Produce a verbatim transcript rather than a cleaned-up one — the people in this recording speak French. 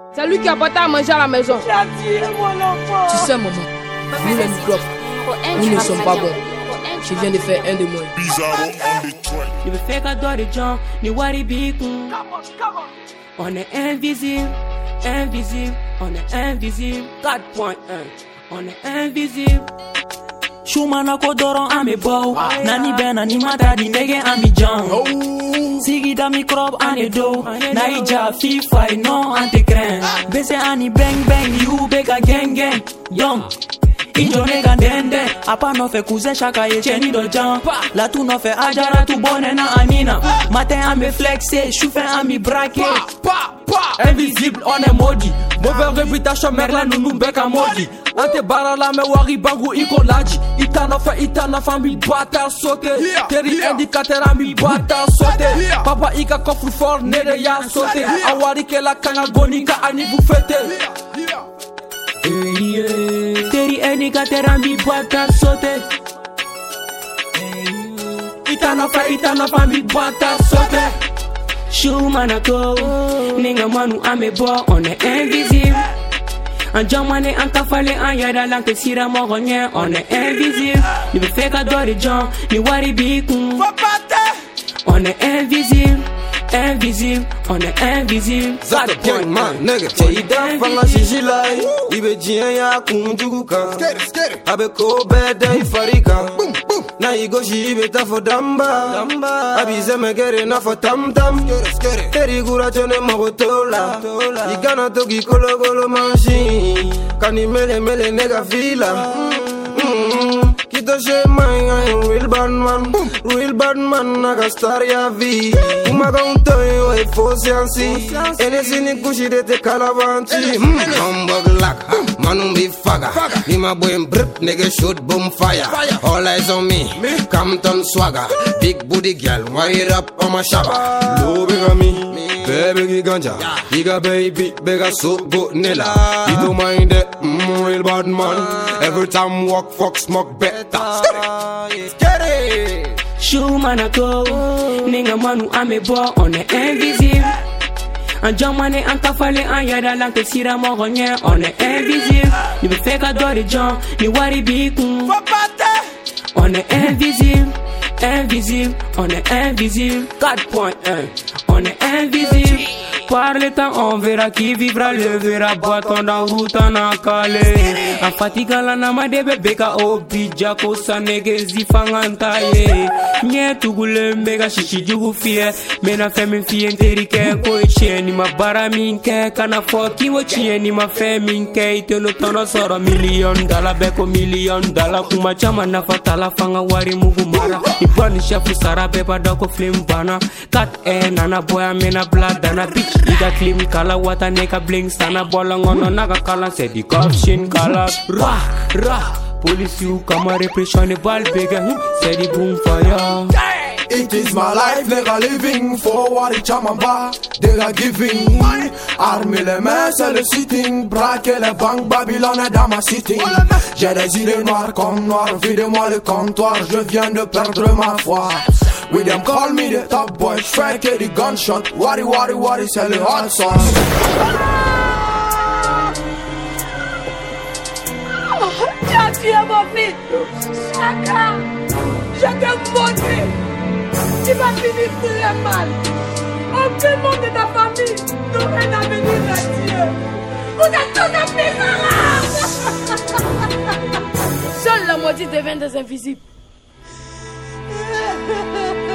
C'est lui qui a apporté à manger à la maison. J'ai tué mon enfant. Tu sais, maman, nous les microbes, nous ne sommes pas bons. Je viens de faire un de moi. Je me fais cadeau de gens, ni wari biku. On est invisible, invisible, on est invisible. quatre point un, on est invisible. Shumana kodoron ame bow, nani ben nani mata di nege ami jam. Sigi da microbe ane do, naija FIFA non ante crain. Bese ani bang bang, you bega gang gang, young. Ijo nega dende, apa no fe kuze shaka ye cheni do jam. La tu no fe ajara tu bonne na anina. Matin ame flexe, choufe ami braque. Invisible, on est maudit. Mauvais réputation, mère là, nous nous bec à maudit. Ante bara la me wari bangu iko laji. Itana fe itana famille bata sauté. Teri indicateur ami bata sauté. Papa ika coffre fort nede ya sauté. Awari ke la kanga gonika ani vous fêtez. Teri indicateur ami bata sauté. Itana fe itana famille bata sauté. Shumana go, ninga manu ame bo, on est invisible. En jamane, en kafale, en yada lanke sira moronye, on est invisible. Ni me fait cadeau de gens, ni wari biku. On est invisible, invisible, on est invisible. Zade point man, nigga. Cheida fanga shishilai, ibe jien ya kunjuguka. Abe ko bede ifarika. Na igo shibe ta for damba. Abize megere na for tam tam. Teri gura chone mabotola. Igana togi kolo kolo manshi. Kani mele mele nega fila. Kito she man, I'm real bad man. Real bad man, naga star ya vi. Umaga untoy we fosi ansi. Enesi ni kushi de te kalabanti. Humbug lak, manu bi faga. Ni ma boy brip, nigga shoot boom fire. All eyes on me, Compton swagger. Big booty girl, wire up on my shabba. Low bigga me. Baby ganja, bigga baby, bigga soup goat nilla. You don't mind it, mm, real bad man. Every time walk, fuck, smoke better. Get it. Shumana go, ninga manu ame bo, on est invisible. En jamane, en kafale, en yada lanke sira moronye, on est invisible. Ni me fait cadeau de gens, ni wari biku. On est invisible, invisible, on est invisible. quatre point un, on est invisible. Par le temps, on verra qui vivra, le verra, bâton dans route en acalé. En fatiga la nama de bebeka obi jako sanege zifangantaye. Nye tugule mbega shishi jugu fie. Mena femi fie nterike ko eche ni mabara minke. Kana foki wo chie ni ma feminke. Ite no tono soro million dollar beko million dollar. Kuma chama na fatala fanga wari mugumara. Ibani shefu sara beba dako flame bana. Kat e nana boya mena blood dana bitch. Ida klim kala wata neka bling sana bola ngono naga kala se di corruption kala ra ra police you come repression bal bega se di boom fire. It is my life, nigga living for what it's chamamba, nigga giving. Armer les mains, c'est le sitting. Braquer les banques, Babylone est dans ma sitting. J'ai des idées noires comme noires, videz-moi le comptoir, je viens de perdre ma foi. We them call me the top boy, strike the gunshot. Wari wari wari, c'est le hot sauce. J'ai tué mon fils. Chaka, je t'ai montré. Tu vas finir très mal. Aucun monde de ta famille n'aura un avenir à Dieu. Vous êtes tous des Seule la moitié devient des invisibles.